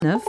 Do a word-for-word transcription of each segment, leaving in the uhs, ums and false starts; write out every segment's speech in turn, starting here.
neuf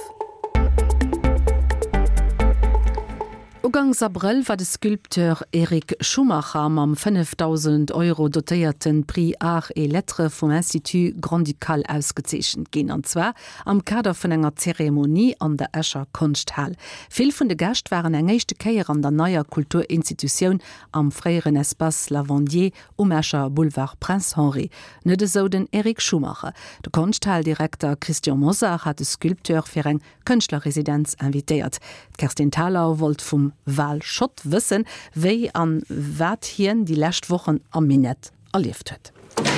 Ugangs April war de Skulpteur Erik Schumacher am fünftausend Euro dotierten Prix Art et Lettres vom Institut Grandical ausgezeschen gin anzwer am Kader vun enger Zeremonie an der Escher Kunsthall. Vill vun de Gäst waren eng échte Keier an der neuer Kulturinstitution am freieren Espace Lavandier um Escher Boulevard Prince Henri. Nëde so den Erik Schumacher. De Kunsthalldirektor Christian Moser hat de Skulpteur fir eng Künstlerresidenz invitéiert. Kerstin Thaler wollt vum Wahl Schott wissen, wéi an wat hien die lächt wochen am Minett erlieft huet.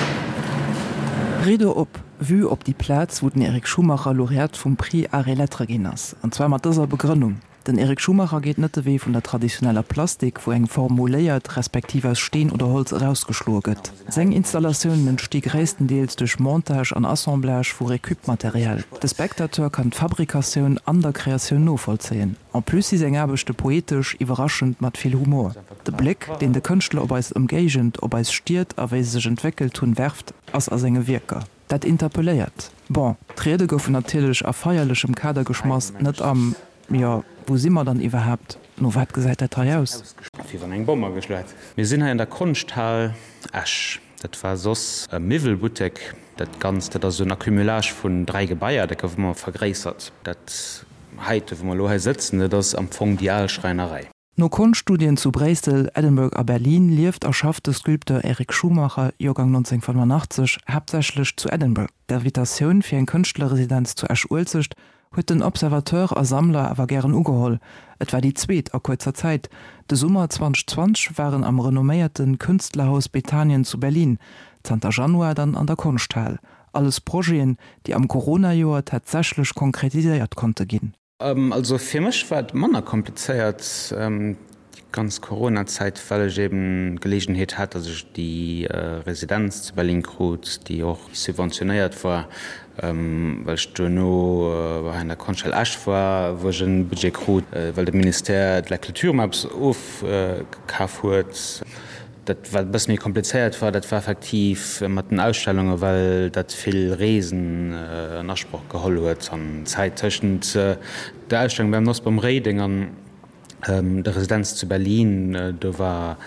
Rede op wie op die Platz wo den Erik Schumacher Laureat vum Prix Art et Lettres ginnners. Und zwar mat dieser Begründung. Den Erik Schumacher geht net weh vun der traditioneller Plastik, wo eng formuléiert respektiv aus Steen oder Holz rausgeschlurget. Seng Installationen stieg gréistendeels durch Montage an Assemblage vu Reküpmaterial. De Spektateur kann Fabrikation an der Kreation no vollzehen. An plus sie engerbechte poetisch überraschend mat viel Humor. De Blick, den de Künstler ob es umgegent, ob es stiert, awe sech entwickelt hun werft, as as enge Wirker. Dat interpelléiert. Bon, Trede gouf natürlich a feierlichem Kader geschmoss net am ja, wo si immer dann überhaupt no wat gesagt der Teil aus eng Bomber geschleit. Wir sind ha in der Kunsthall Asch. Dat war sos äh, Mivelbutek, dat ganz dat so Akkumulage vun drei Gebaier, der gouf immer vergräsert. Dat heite wo man lo sitzen, das am Fong Dialschreinerei. No Kunststudien zu Bresel, Edinburgh a Berlin lieft erschaffte Skulpteur Erik Schumacher Jahrgang neunzehnhundertfünfundachtzig hauptsächlich zu Edinburgh. Der Invitation fir en Künstlerresidenz zu Asch-Ulzicht huet den Observateur a Sammler awer gern ugeholl. Et war die zweet a kurzer Zeit. De Sommer zwanzig zwanzig waren am renomméierten Künstlerhaus Bethanien zu Berlin, zehnter Januar dann an der Kunsthall. Alles Projekten, die am Corona-Jahr tatsächlich konkretisiert konnte gehen. Ähm, also für mich war manner kompliziert. Ähm, die ganz Corona-Zeit, weil ich eben Gelegenheit hatte, dass ich die äh, Residenz zu Berlin krut, die auch subventioniert war. Ähm, weil ich no äh, in der Konschall Asch war, wo ich ein Budget krut, äh, weil das Minister der Kulturmaps aufgekauft äh, hat. Das war ein bisschen kompliziert, war, das war effektiv äh, mit den Ausstellungen, weil das viel Reisen äh, in Anspruch geholt hat. Und Zeit zwischen äh, der Ausstellung beim Nussbaum Redingen, ähm, der Residenz zu Berlin, äh, da war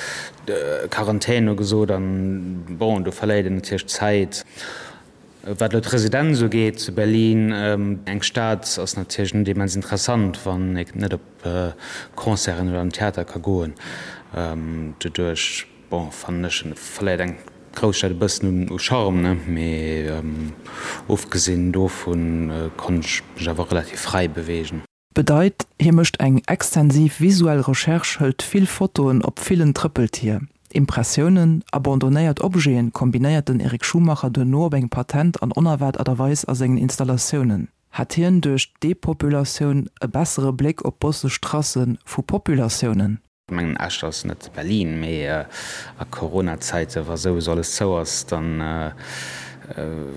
äh, Quarantäne so, dann, bon, du verleihst natürlich Zeit. Wat der Präsident so geht zu Berlin ähm, eng Staat aus Natischen, die man interessant wann ik net op äh, Konzern oder am Theater ka goen ähm, durch bon, verlä eng Großstadt bisssen u Charm mé ofgesinn do hun äh, kon war relativ frei bewegen. Bedeit hier mischt eng extensiv visuell Recherche hölt viel Fotoen op vielen Trippeltier. Impressionen, abandoniert Objekten kombiniert den Erik Schumacher de Norbeng Patent an unerwert aderweis as engen Installationen. Hat hien durch Depopulation e bessere Blick op bosse Strassen vu Populationen. Mengen Aschers net Berlin méi äh, a Corona-Zeite war so alles so ass dann äh, äh,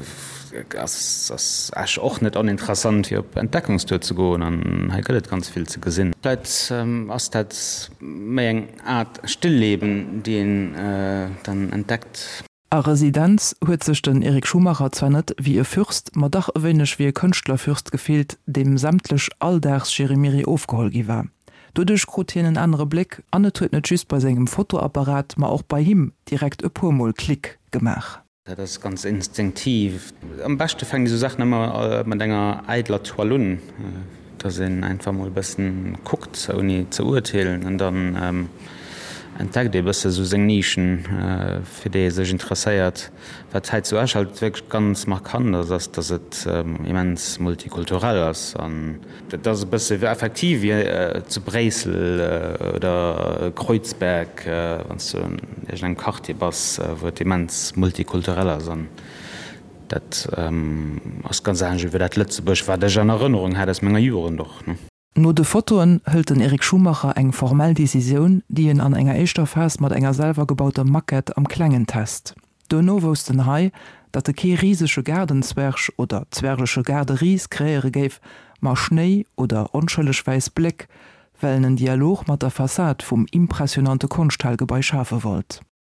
Ech och net uninteressant fir op Entdeckungstour zu goen an ha gëtt ganz viel ze gesinn. Läit ähm, ass dat méi eng Art Stillleben den äh, dann entdeckt. A Residenz huet sech den Erik Schumacher zwar net wie e Fürst, mat dach ewennech wie e Künstlerfürst gefehlt, dem sämtlech alldachs Jeremiri aufgeholgi war. Dodurch krut hien en andere Blick, anet huet net just bei segem Fotoapparat, ma auch bei him direkt e purmoll Klick gemach. Das ist ganz instinktiv. Am besten fangen diese Sachen immer mit einer eitler Toilun. Da sind einfach mal ein bisschen guckt, ohne zu urteilen. Und dann ähm, entdeckt ihr ein bisschen so Nischen, äh, für die sich interessiert. Was halt so ist, halt wirklich ganz markant, dass, dass es ähm, immens multikulturell ist. Und das ist ein bisschen effektiv wie äh, zu Bresel äh, oder Kreuzberg, äh, wenn so ein Quartier bist, äh, wo immens multikulturell ist. Und das ähm, ist ganz einfach, wie das Lützeburg war, das in Erinnerung hat, das meine Juren doch. Ne? No de Fotoen hëlt den Erik Schumacher eng formell Decision, die en an enger eischter Fest mat enger selber gebauter Maquette am Klengen test. Do no wos den Hai, dat de ke riesesche Gardenzwerch oder zwergesche Garderies kreiere géif, mar Schnee oder onschëllech weis Blick, well en Dialog mat der Fassade vum impressionante Kunsthallgebäi schafe wollt.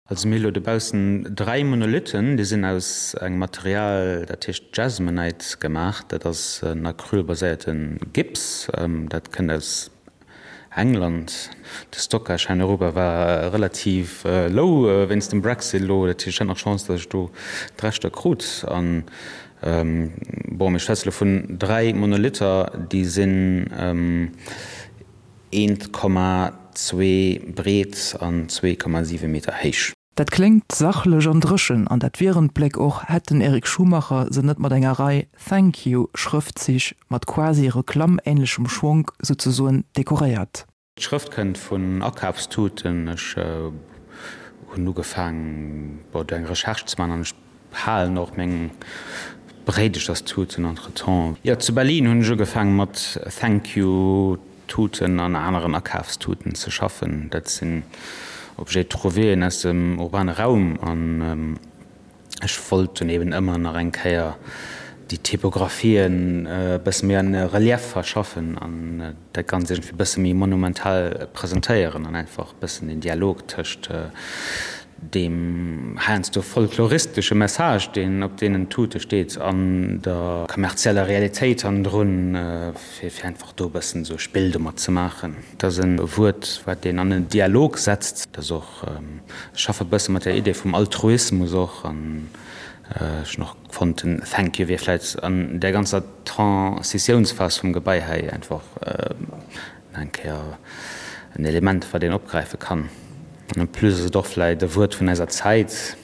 Als Melo debausen drei Monolithen, die sind aus eng Material der Tisch Jasmonite gemacht, dat das en acrylbaséierten Gips, ähm, dat kennt aus England. De Stockerschein Europa war relativ äh, low, äh, wenn es dem Brexit lo, dat ist noch Chance, dass du drechter Krut an ähm, Baumschwle von drei Monolither, die sind ähm, eins Komma zwei Bret an zwei Komma sieben Meter heich. Dat klingt sachlech an Drschen an dat wären Blick och hätten Erik Schumacher se net mat engerei Thank you schrift sich mat quasi reklamähnlichem Schwung so dekoriert. Schrift könnt vun Akabstuten ech äh, hun nu gefangen bo eng Recherchsmann an Hal noch menggen bredech das Tuten an Reton. Ja zu Berlin hunn so gefangen mat Thank you Tuten an anderen Akabstuten zu schaffen. Dat sind Objet trouvé ass dem urbane Raum an ech ähm, wollte eben immer nach enkeier die Typografien äh, bis mehr en Relief verschaffen an äh, der ganz fir bis mi monumental präsentéieren an einfach bisssen den Dialog töcht äh, dem heinst du folkloristische Message, den op denen Tute steht an der kommerzielle Realität an run äh, fir einfach do bessen so Spildemer zu machen. Da sind Wut, wat den an den Dialog setzt, das auch ähm, schaffe besser mit der Idee vom Altruismus auch an äh, noch konnten Thank you wie vielleicht an der ganze Transitionsfass vom Gebeihai einfach äh, ein, ein Element, was den abgreifen kann. Und plus ist doch vielleicht der Wort von dieser Zeit.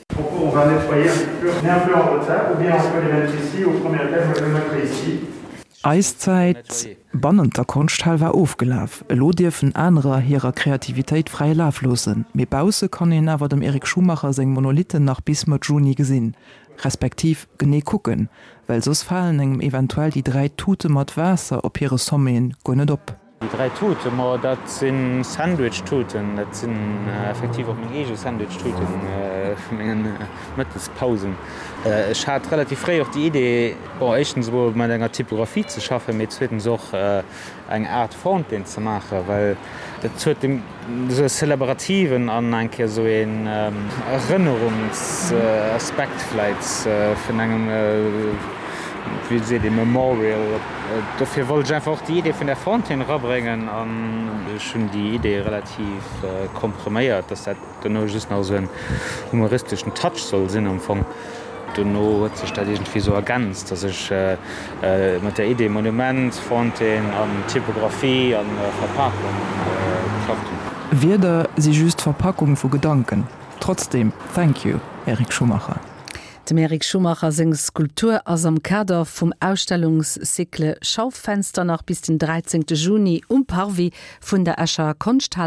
Eiszeit, bannender Kunsthall war aufgelaufen. Lo dürfen andere ihrer Kreativität frei lauflosen. Mit Bause kann ihn aber dem Erik Schumacher seine Monolithen nach bis mit Juni gesehen, respektiv gene gucken, weil sonst fallen ihm eventuell die drei Tute mit Wasser auf ihre Sommen gar nicht ab. Die drei Tuten, das sind Sandwich-Tuten, das sind äh, effektiv auch meine Sandwich-Tuten, äh, für meine äh, Mittagspausen. Äh, ich hatte relativ früh auch die Idee, oh, erstens wohl mit einer Typografie zu schaffen, mit zweitens auch äh, eine Art Fountain zu machen, weil das zu dem so celebrativen an einmal so einen ähm, Erinnerungsaspekt äh, vielleicht äh, von einem äh, wie se de Memorial. Dafür wollte ich einfach die Idee von der Fountain rabringen an schon die Idee relativ äh, komprimiert, dass das nur just noch so einen humoristischen Touch soll Sinn empfangen. Donno hat sich da irgendwie so ergänzt, dass ich äh, äh, mit der Idee Monument, Fountain, an Typografie, an äh, Verpackung äh, geschafft habe. Weder sie just Verpackung für Gedanken. Trotzdem, thank you, Erik Schumacher. Dem Erik Schumacher sing Skulptur ass am Kader vum Ausstellungsikle Schaufenster nach bis den dreizehnten Juni um Parvi vun der Escher Kunsthall